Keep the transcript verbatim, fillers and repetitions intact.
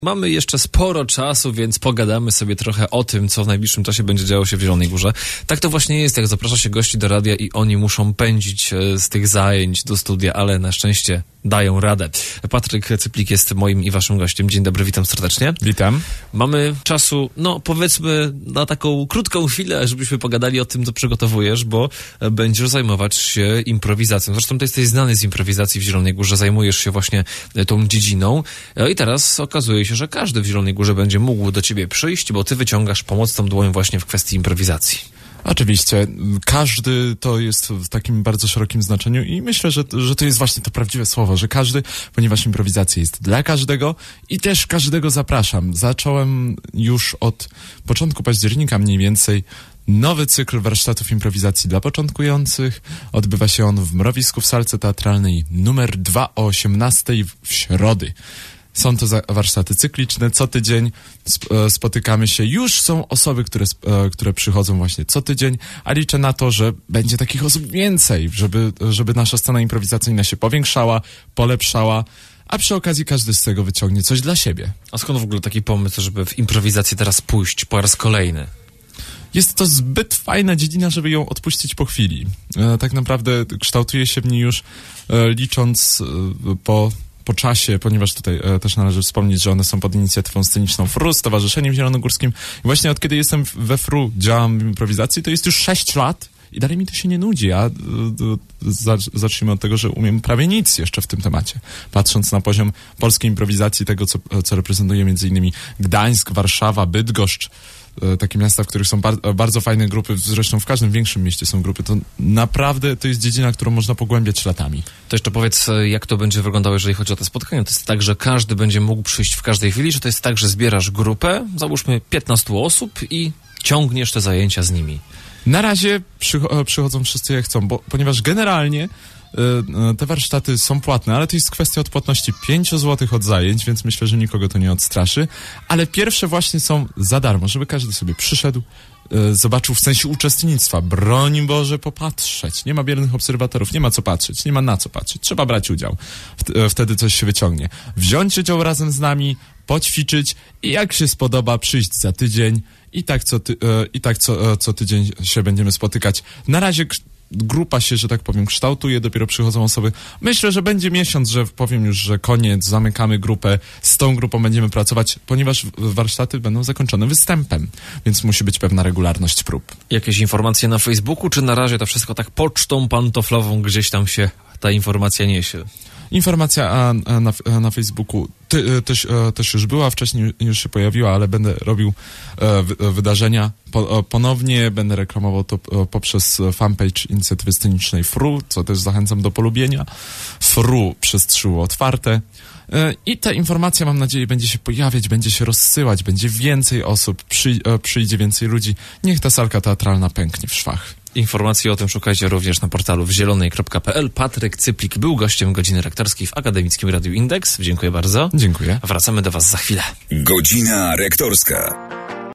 Mamy jeszcze sporo czasu, więc pogadamy sobie trochę o tym, co w najbliższym czasie będzie działo się w Zielonej Górze. Tak to właśnie jest, jak zaprasza się gości do radia i oni muszą pędzić z tych zajęć do studia, ale na szczęście dają radę. Patryk Cyplik jest moim i waszym gościem. Dzień dobry, witam serdecznie. Witam. Mamy czasu, no powiedzmy, na taką krótką chwilę, żebyśmy pogadali o tym, co przygotowujesz, bo będziesz zajmować się improwizacją. Zresztą ty jesteś znany z improwizacji w Zielonej Górze, zajmujesz się właśnie tą dziedziną i teraz okazuje się, że każdy w Zielonej Górze będzie mógł do ciebie przyjść, bo ty wyciągasz pomocną dłoń właśnie w kwestii improwizacji. Oczywiście. Każdy to jest w takim bardzo szerokim znaczeniu i myślę, że, że to jest właśnie to prawdziwe słowo, że każdy, ponieważ improwizacja jest dla każdego i też każdego zapraszam. Zacząłem już od początku października mniej więcej nowy cykl warsztatów improwizacji dla początkujących. Odbywa się on w Mrowisku w salce teatralnej numer dwa o osiemnastej w środy. Są to warsztaty cykliczne, co tydzień spotykamy się. Już są osoby, które, które przychodzą właśnie co tydzień, a liczę na to, że będzie takich osób więcej, żeby, żeby nasza scena improwizacyjna się powiększała, polepszała, a przy okazji każdy z tego wyciągnie coś dla siebie. A skąd w ogóle taki pomysł, żeby w improwizację teraz pójść po raz kolejny? Jest to zbyt fajna dziedzina, żeby ją odpuścić po chwili. E, tak naprawdę kształtuje się w niej już e, licząc e, po... po czasie, ponieważ tutaj e, też należy wspomnieć, że one są pod inicjatywą sceniczną F R U, Stowarzyszeniem Zielonogórskim. I właśnie od kiedy jestem we F R U, działam w improwizacji, to jest już sześć lat i dalej mi to się nie nudzi, a e, e, zacznijmy od tego, że umiem prawie nic jeszcze w tym temacie. Patrząc na poziom polskiej improwizacji, tego, co, co reprezentuje między innymi Gdańsk, Warszawa, Bydgoszcz, takie miasta, w których są bar- bardzo fajne grupy, zresztą w każdym większym mieście są grupy, to naprawdę to jest dziedzina, którą można pogłębiać latami. To jeszcze powiedz, jak to będzie wyglądało, jeżeli chodzi o te spotkania. To jest tak, że każdy będzie mógł przyjść w każdej chwili, że to jest tak, że zbierasz grupę, załóżmy piętnastu osób i ciągniesz te zajęcia z nimi? Na razie przycho- przychodzą wszyscy jak chcą, bo, ponieważ generalnie te warsztaty są płatne, ale to jest kwestia odpłatności pięć złotych od zajęć, więc myślę, że nikogo to nie odstraszy. Ale pierwsze właśnie są za darmo, żeby każdy sobie przyszedł, zobaczył w sensie uczestnictwa. Broń Boże, popatrzeć. Nie ma biernych obserwatorów, nie ma co patrzeć, nie ma na co patrzeć. Trzeba brać udział. Wtedy coś się wyciągnie. Wziąć udział razem z nami, poćwiczyć i jak się spodoba, przyjść za tydzień i tak co, ty, i tak co, co tydzień się będziemy spotykać. Na razie grupa się, że tak powiem, kształtuje, dopiero przychodzą osoby. Myślę, że będzie miesiąc, że powiem już, że koniec, zamykamy grupę, z tą grupą będziemy pracować, ponieważ warsztaty będą zakończone występem, więc musi być pewna regularność prób. Jakieś informacje na Facebooku, czy na razie to wszystko tak pocztą pantoflową gdzieś tam się ta informacja niesie? Informacja a, a na, a na Facebooku ty, też, też już była, wcześniej już się pojawiła, ale będę robił e, wy, wydarzenia po, ponownie, będę reklamował to poprzez fanpage inicjatywy scenicznej F R U, co też zachęcam do polubienia. F R U przez trzy U otwarte. E, I ta informacja, mam nadzieję, będzie się pojawiać, będzie się rozsyłać, będzie więcej osób, przy, e, przyjdzie więcej ludzi. Niech ta salka teatralna pęknie w szwach. Informacji o tym szukajcie również na portalu w zielonej kropka p l. Patryk Cyplik był gościem Godziny Rektorskiej w Akademickim Radiu Indeks. Dziękuję bardzo. Dziękuję. Wracamy do was za chwilę. Godzina Rektorska.